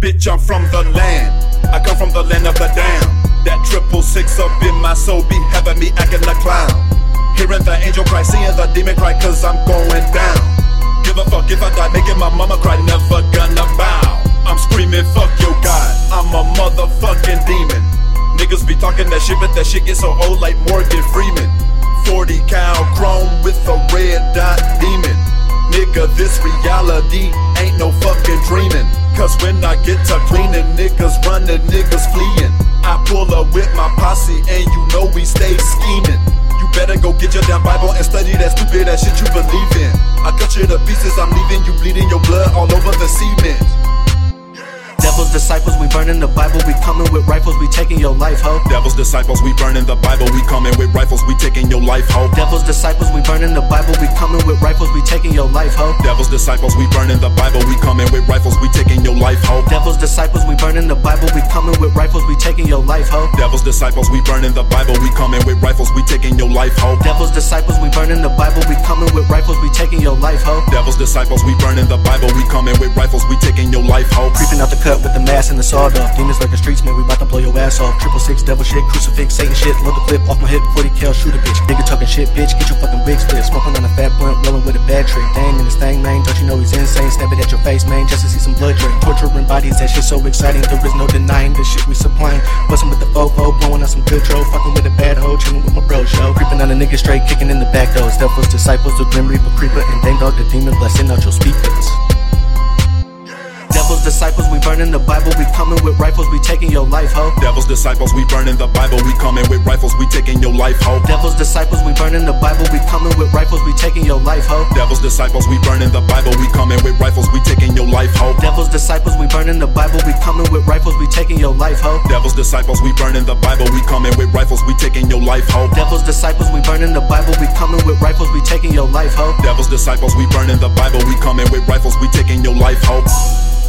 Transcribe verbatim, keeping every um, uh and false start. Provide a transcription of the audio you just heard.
bitch, I'm from the land. I come from the land of the damned. That triple six up in my soul be having me acting a clown. Hearing the angel cry, seeing the demon cry, cause I'm going down. Give a fuck if I die, making my mama cry, never gonna bow. I'm screaming, fuck your God, I'm a motherfucking demon. Niggas be talking that shit, but that shit get so old like Morgan Freeman. Forty cal chrome with a red dot demon. Nigga, this reality ain't no fucking dreaming. Cause when I get to cleaning, niggas running, niggas fleeing. I pull up with my posse and you know we stay scheming. You better go get your damn Bible and study that stupid ass shit you believe in. I cut you to pieces, I'm leaving you bleeding your blood all over the cement. Devil's disciples, we burning the Bible, we coming with rifles, we taking your life, ho. Devil's disciples, we burning the Bible, we coming with rifles, we taking your life, ho. Devil's disciples, we burning the Bible, we coming with rifles, we taking your life, ho. Devil's disciples, we burning the Bible, we coming with rifles, we taking your life, ho. Devil's disciples, we burning the Bible, we coming with rifles, we taking your life, ho. Devil's disciples, we burning the Bible, we coming with rifles, we taking your life, ho. Devil's disciples, we burning the Bible, we coming with rifles, we taking your life, ho. Devil's disciples, we burning the Bible, we coming with rifles, we taking your life, ho. Creeping out the cut with the mask and the sawed off. Demons lurking streets, man, we bout to blow your ass off. Triple six, devil shit, crucifix, Satan shit. Load the clip off my hip, forty cal, shoot a bitch. Nigga talking shit, bitch, get your fucking wig split. Smoking on a fat blunt, rolling with a bad trick. Dang in this thing, man, don't you know he's insane? Stab it at your face, man, just to see some blood drain. Torturing bodies, that shit so exciting. There is no denying the shit we supplying. Bustin' with the fofo, blowing on some good tro. Fucking with a bad hoe, chillin' with my bro show. Creeping on a nigga straight, kicking in the back doors. Devil's disciples, the grim reaper creeper, and dang dog the demon blessing out your speakers. Devil's disciples, we burning the Bible, we coming with rifles, we taking your life, ho. Devil's disciples, we burning the Bible, we coming with rifles, we taking your life, ho. Devil's disciples, we burning the Bible, we coming with rifles, we taking your life, ho. Devil's disciples, we burning the Bible, we coming with rifles, we taking your life, ho. Devil's disciples, we burning the Bible, we coming with rifles, we taking your life, ho. Devil's disciples, we burning the Bible, we coming with rifles, we taking your life, ho. Devil's disciples, we burning the Bible, we coming with rifles, we taking your life, ho. Devil's disciples, we burning the Bible, we coming with rifles, we taking your life, ho.